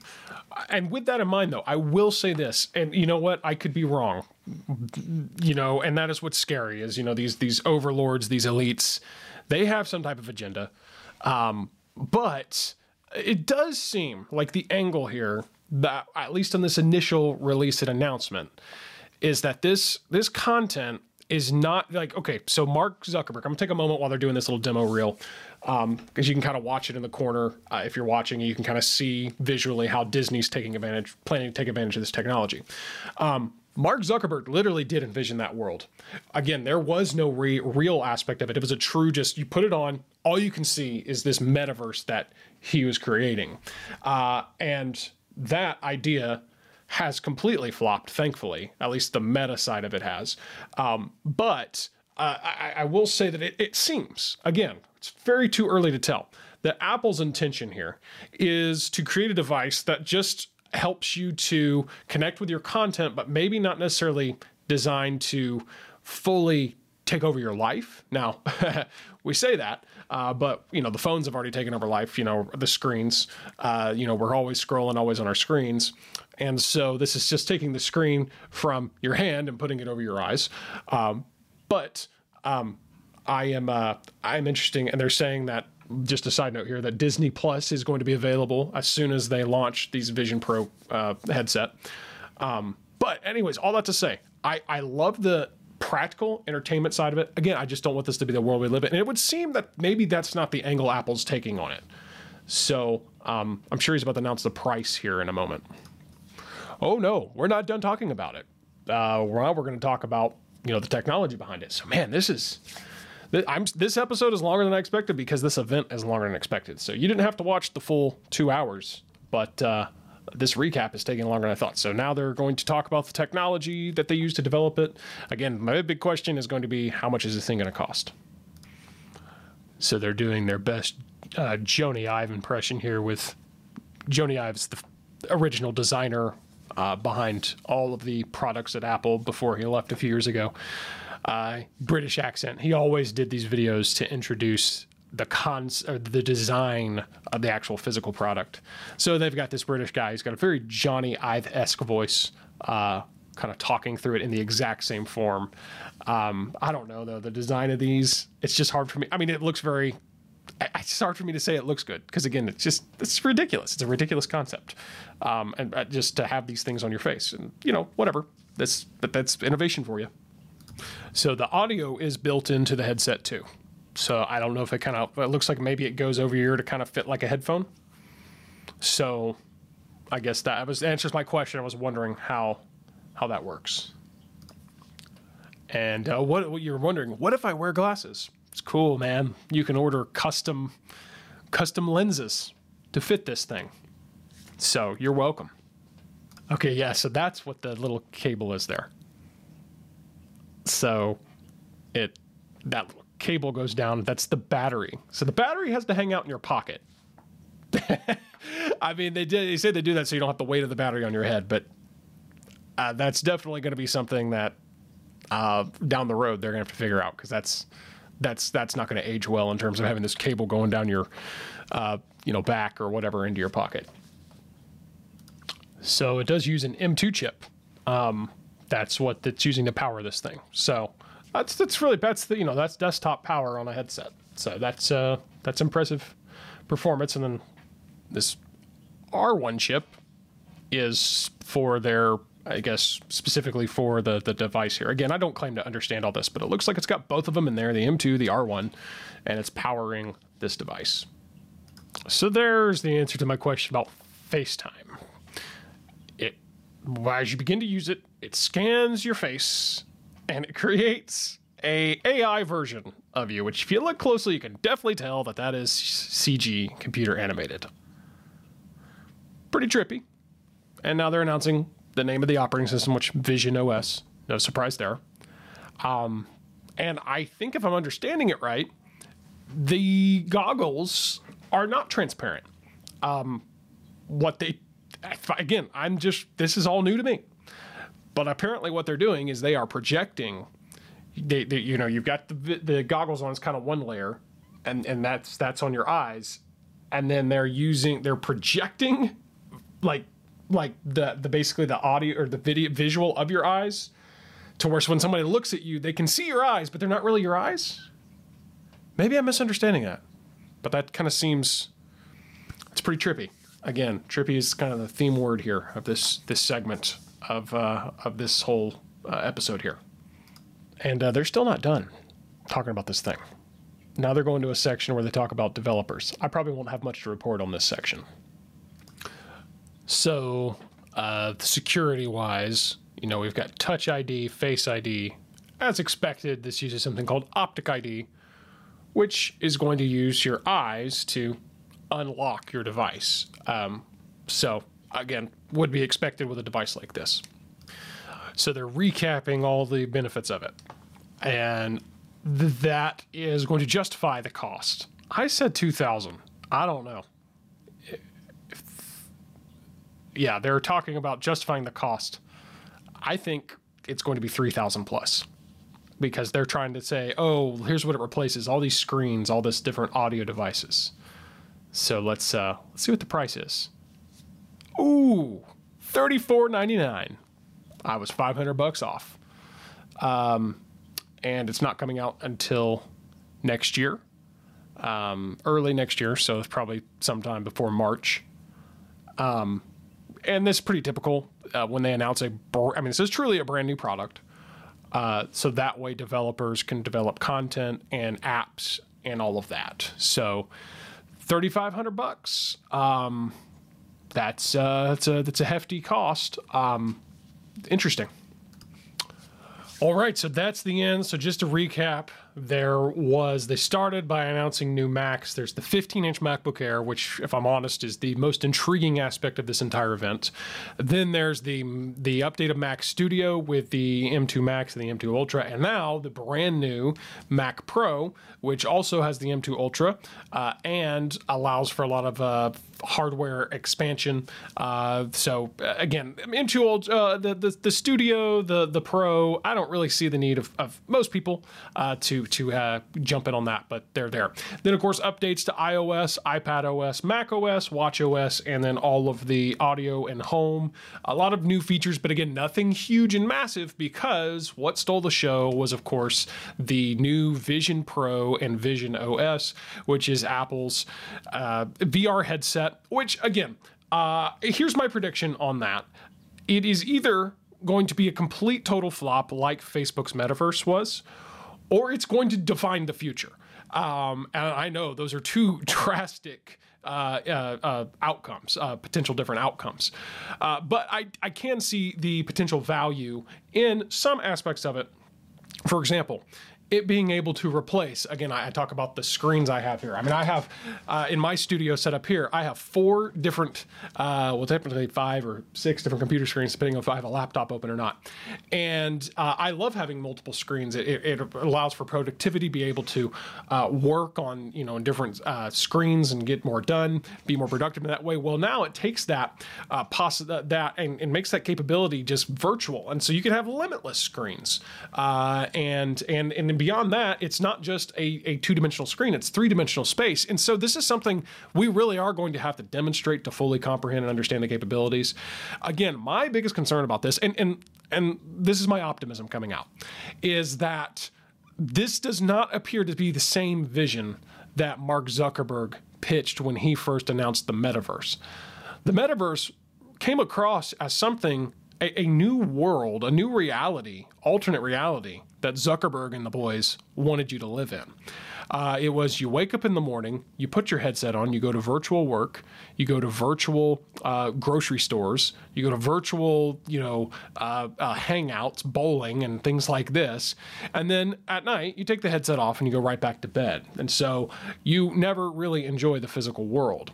And with that in mind, though, I will say this, and you know what? I could be wrong, you know, and that is what's scary is, you know, these, these overlords, these elites, they have some type of agenda. Um, but it does seem like the angle here that, at least on this initial release and announcement, is that this, this content is not like, okay, so Mark Zuckerberg, I'm gonna take a moment while they're doing this little demo reel, um, because you can kind of watch it in the corner. Uh, if you're watching, you can kind of see visually how Disney's taking advantage, planning to take advantage of this technology. Um, Mark Zuckerberg literally did envision that world. Again, there was no re- real aspect of it. It was a true, just you put it on, all you can see is this metaverse that he was creating. Uh, and that idea has completely flopped, thankfully. At least the meta side of it has. Um, but uh, I, I will say that it, it seems, again, it's very too early to tell, that Apple's intention here is to create a device that just helps you to connect with your content, but maybe not necessarily designed to fully take over your life. Now, we say that, uh, but, you know, the phones have already taken over life, you know, the screens, uh, you know, we're always scrolling, always on our screens. And so this is just taking the screen from your hand and putting it over your eyes. Um, but um, I am uh, I'm interesting, and they're saying that, just a side note here, that Disney Plus is going to be available as soon as they launch these Vision Pro uh, headset. Um, but anyways, all that to say, I, I love the practical entertainment side of it. Again, I just don't want this to be the world we live in. And it would seem that maybe that's not the angle Apple's taking on it. So um, I'm sure he's about to announce the price here in a moment. Oh no, we're not done talking about it. Uh, now we're going to talk about, you know, the technology behind it. So man, this is, I'm, this episode is longer than I expected because this event is longer than expected. So you didn't have to watch the full two hours, but uh, this recap is taking longer than I thought. So now they're going to talk about the technology that they use to develop it. Again, my big question is going to be, how much is this thing going to cost? So they're doing their best uh, Jony Ive impression here with Jony Ive's the original designer uh, behind all of the products at Apple before he left a few years ago. Uh, British accent. He always did these videos to introduce the cons or the design of the actual physical product. So they've got this British guy. He's got a very Jony Ive-esque voice, uh, kind of talking through it in the exact same form. Um, I don't know though, the design of these, it's just hard for me. I mean, it looks very, it's hard for me to say it looks good because again, it's just, it's ridiculous. It's a ridiculous concept. Um, and uh, just to have these things on your face and you know, whatever, that's, but that's innovation for you. So the audio is built into the headset too. So I don't know if it kind of, it looks like maybe it goes over your ear to kind of fit like a headphone. So I guess that was answers my question. I was wondering how, how that works. And uh, what, what you're wondering, what if I wear glasses? It's cool, man. You can order custom, custom lenses to fit this thing. So you're welcome. Okay, yeah, so that's what the little cable is there. So it, that little cable goes down. That's the battery. So the battery has to hang out in your pocket. I mean, they did, they say they do that so you don't have the weight of the battery on your head, but uh, that's definitely going to be something that uh, down the road they're going to have to figure out because that's, that's, that's not going to age well in terms of having this cable going down your, uh, you know, back or whatever into your pocket. So it does use an M two chip. Um, that's what it's using to power this thing. So that's, that's really, that's the, you know, that's desktop power on a headset. So that's, uh, that's impressive performance. And then this R one chip is for their, I guess, specifically for the, the device here. Again, I don't claim to understand all this, but it looks like it's got both of them in there, the M two, the R one, and it's powering this device. So there's the answer to my question about FaceTime. It, as you begin to use it, it scans your face and it creates a AI version of you, which if you look closely, you can definitely tell that that is C G, computer animated. Pretty trippy. And now they're announcing the name of the operating system, which Vision O S. No surprise there. Um, and I think if I'm understanding it right, the goggles are not transparent. Um, what they, again, I'm just, this is all new to me. But apparently what they're doing is they are projecting, they, they you know, you've got the, the goggles on, it's kind of one layer, and, and that's, that's on your eyes. And then they're using, they're projecting like, like the, the basically the audio or the video visual of your eyes to where so when somebody looks at you, they can see your eyes, but they're not really your eyes. Maybe I'm misunderstanding that, but that kind of seems, it's pretty trippy. Again, trippy is kind of the theme word here of this, this segment of, uh, of this whole uh, episode here. And uh, they're still not done talking about this thing. Now they're going to a section where they talk about developers. I probably won't have much to report on this section. So, uh, security-wise, you know, we've got Touch I D, Face I D. As expected, this uses something called Optic I D, which is going to use your eyes to unlock your device. Um, so, again, would be expected with a device like this. So they're recapping all the benefits of it. And th that is going to justify the cost. I said two thousand dollars. I don't know. Yeah, they're talking about justifying the cost. I think it's going to be three thousand plus because they're trying to say, oh, here's what it replaces, all these screens, all this different audio devices. So let's uh, let's see what the price is. Ooh, thirty-four ninety-nine. I was five hundred bucks off. Um, and it's not coming out until next year, um, early next year. So it's probably sometime before March. Um, And this is pretty typical uh, when they announce a, I mean, this is truly a brand new product. Uh, so that way developers can develop content and apps and all of that. So thirty-five hundred bucks. Um, that's, uh, that's a, that's a hefty cost. Um, interesting. All right, so that's the end. So just to recap, there was, they started by announcing new Macs. There's the fifteen inch MacBook Air, which, if I'm honest, is the most intriguing aspect of this entire event. Then there's the, the updated Mac Studio with the M two Max and the M two Ultra, and now the brand new Mac Pro, which also has the M two Ultra uh, and allows for a lot of uh, hardware expansion. Uh, so uh, again, Intuos, uh, the, the the Studio, the the Pro, I don't really see the need of, of most people uh, to to uh, jump in on that, but they're there. Then of course updates to iOS, iPadOS, macOS, watchOS, and then all of the audio and home. A lot of new features, but again, nothing huge and massive, because what stole the show was of course the new Vision Pro and Vision O S, which is Apple's uh, V R headset, which again, uh, here's my prediction on that. It is either going to be a complete total flop like Facebook's Metaverse was, or it's going to define the future. Um, and I know those are two drastic uh, uh, uh, outcomes, uh, potential different outcomes. Uh, but I, I can see the potential value in some aspects of it. For example, it being able to replace, again, I, I talk about the screens I have here. I mean, I have, uh, in my studio set up here, I have four different, uh, well, technically five or six different computer screens, depending on if I have a laptop open or not. And uh, I love having multiple screens. It, it, it allows for productivity, be able to uh, work on, you know, different uh, screens and get more done, be more productive in that way. Well, now it takes that, uh, poss- that and, and makes that capability just virtual. And so you can have limitless screens. Uh, and, and, and beyond that, it's not just a, a two-dimensional screen, it's three-dimensional space. And so this is something we really are going to have to demonstrate to fully comprehend and understand the capabilities. Again, my biggest concern about this, and and and this is my optimism coming out, is that this does not appear to be the same vision that Mark Zuckerberg pitched when he first announced the metaverse. The metaverse came across as something, a, a new world, a new reality, alternate reality that Zuckerberg and the boys wanted you to live in. Uh, it was, you wake up in the morning, you put your headset on, you go to virtual work, you go to virtual uh, grocery stores, you go to virtual, you know, uh, uh, hangouts, bowling, and things like this. And then at night, you take the headset off and you go right back to bed. And so you never really enjoy the physical world.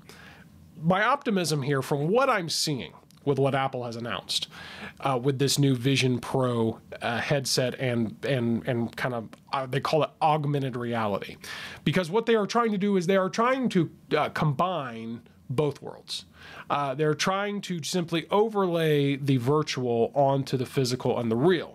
My optimism here, from what I'm seeing with what Apple has announced, uh, with this new Vision Pro uh, headset and and and kind of uh, they call it augmented reality, because what they are trying to do is they are trying to uh, combine both worlds. Uh, they're trying to simply overlay the virtual onto the physical and the real.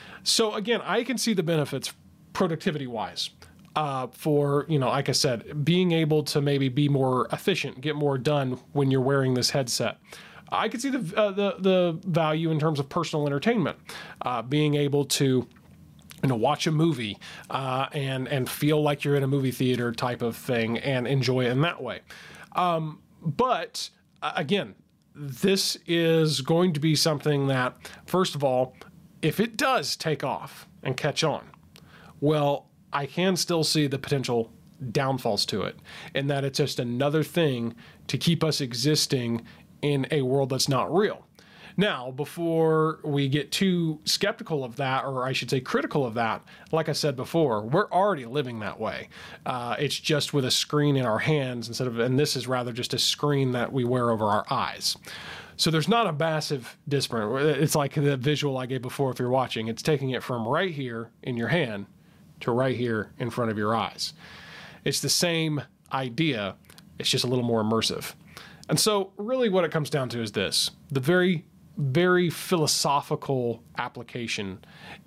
So again, I can see the benefits productivity-wise. Uh, for, you know, like I said, being able to maybe be more efficient, get more done when you're wearing this headset. I could see the uh, the the value in terms of personal entertainment, uh, being able to, you know, watch a movie uh, and and feel like you're in a movie theater type of thing and enjoy it in that way. Um, but uh, again, this is going to be something that, first of all, if it does take off and catch on, well, I can still see the potential downfalls to it, in that it's just another thing to keep us existing in a world that's not real. Now, before we get too skeptical of that, or I should say critical of that, like I said before, we're already living that way. Uh, it's just with a screen in our hands instead of, and this is rather just a screen that we wear over our eyes. So there's not a massive difference. It's like the visual I gave before if you're watching. It's taking it from right here in your hand to right here in front of your eyes. It's the same idea. It's just a little more immersive. And so really what it comes down to is this. The very, very philosophical application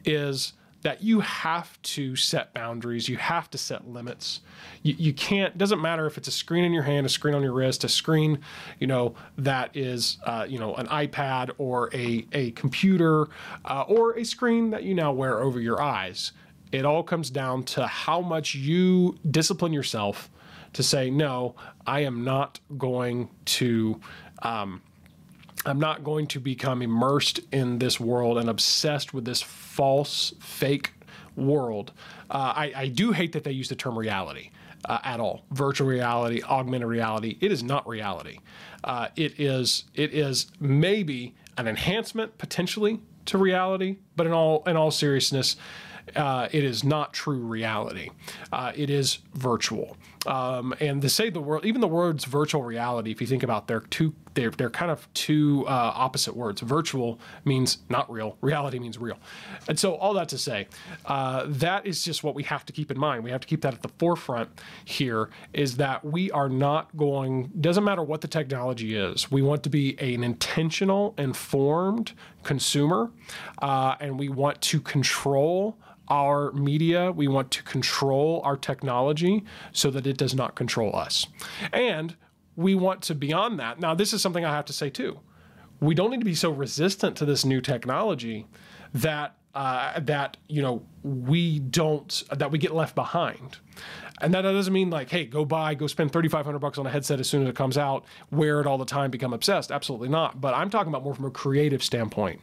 is that you have to set boundaries. You have to set limits. You, you can't, doesn't matter if it's a screen in your hand, a screen on your wrist, a screen, you know, that is, uh, you know, an iPad or a, a computer uh, or a screen that you now wear over your eyes. It all comes down to how much you discipline yourself to say, no, I am not going to, um, I'm not going to become immersed in this world and obsessed with this false, fake world. Uh, I, I do hate that they use the term reality uh, at all. Virtual reality, augmented reality. It is not reality. Uh, it is, it is maybe an enhancement potentially to reality, but in all, in all seriousness, Uh, it is not true reality. Uh, it is virtual. Um, and to say the word, even the words virtual reality, if you think about, they're two they're, they're kind of two uh, opposite words. Virtual means not real. Reality means real. And so all that to say, uh, that is just what we have to keep in mind. We have to keep that at the forefront here, is that we are not going, doesn't matter what the technology is, we want to be an intentional, informed consumer, uh, and we want to control our media. We want to control our technology so that it does not control us. And we want to, beyond that, now this is something I have to say too, we don't need to be so resistant to this new technology that uh, that you know we don't that we get left behind. And that doesn't mean like, hey, go buy, go spend thirty-five hundred bucks on a headset as soon as it comes out, wear it all the time, become obsessed. Absolutely not. But I'm talking about more from a creative standpoint.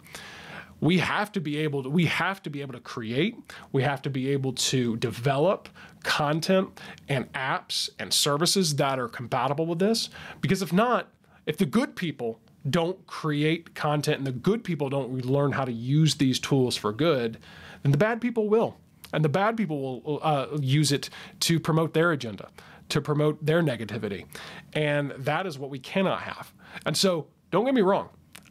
We have to be able to, we have to be able to create, we have to be able to develop content and apps and services that are compatible with this. Because if not, if the good people don't create content and the good people don't learn how to use these tools for good, then the bad people will. And the bad people will uh, use it to promote their agenda, to promote their negativity. And that is what we cannot have. And so don't get me wrong.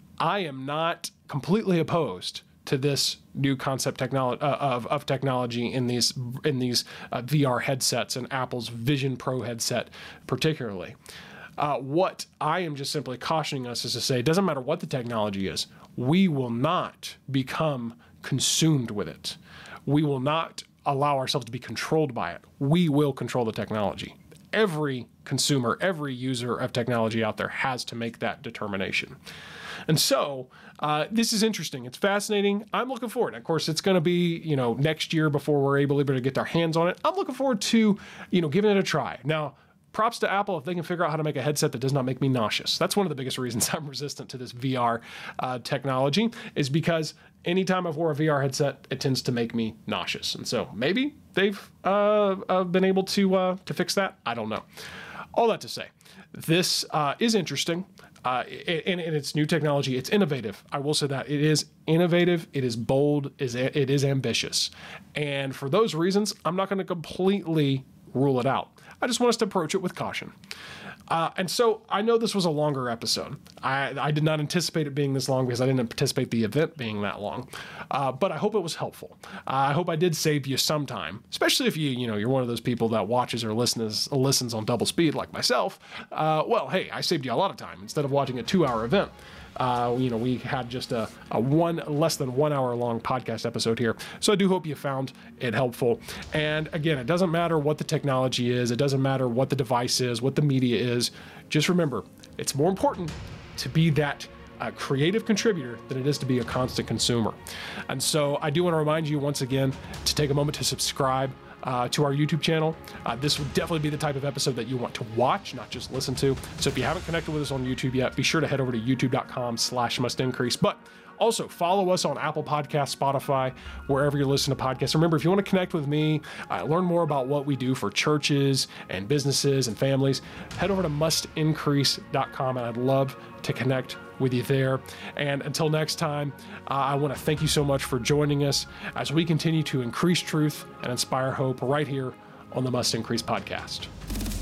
I am not completely opposed to this new concept technology uh, of, of technology in these in these uh, V R headsets and Apple's Vision Pro headset particularly. Uh, what I am just simply cautioning us is to say, it doesn't matter what the technology is, we will not become consumed with it. We will not allow ourselves to be controlled by it. We will control the technology. Every consumer, every user of technology out there has to make that determination. And so uh, this is interesting. It's fascinating. I'm looking forward. Of course, it's going to be, you know, next year before we're able, able to get our hands on it. I'm looking forward to, you know, giving it a try. Now, props to Apple if they can figure out how to make a headset that does not make me nauseous. That's one of the biggest reasons I'm resistant to this V R uh, technology, is because anytime I've wore a V R headset, it tends to make me nauseous. And so maybe they've uh, uh, been able to uh, to fix that. I don't know. All that to say, this uh, is interesting. Uh, and, and it's new technology. It's innovative. I will say that it is innovative. It is bold. It is ambitious. And for those reasons, I'm not going to completely rule it out. I just want us to approach it with caution. Uh, and so I know this was a longer episode. I, I did not anticipate it being this long because I didn't anticipate the event being that long. Uh, but I hope it was helpful. Uh, I hope I did save you some time, especially if you, you know, you're one of those people that watches or listens, listens on double speed like myself. Uh, well, hey, I saved you a lot of time instead of watching a two-hour event. Uh, you know, we had just a, a one less than one hour long podcast episode here. So I do hope you found it helpful. And again, it doesn't matter what the technology is. It doesn't matter what the device is, what the media is. Just remember, it's more important to be that a creative contributor than it is to be a constant consumer. And so I do want to remind you once again to take a moment to subscribe Uh, to our YouTube channel. Uh, this would definitely be the type of episode that you want to watch, not just listen to. So if you haven't connected with us on YouTube yet, be sure to head over to youtube.com slash must increase. But also follow us on Apple Podcasts, Spotify, wherever you listen to podcasts. Remember, if you want to connect with me, uh, learn more about what we do for churches and businesses and families, head over to must increase dot com, and I'd love to connect with you there. And until next time, uh, I want to thank you so much for joining us as we continue to increase truth and inspire hope right here on the Must Increase podcast.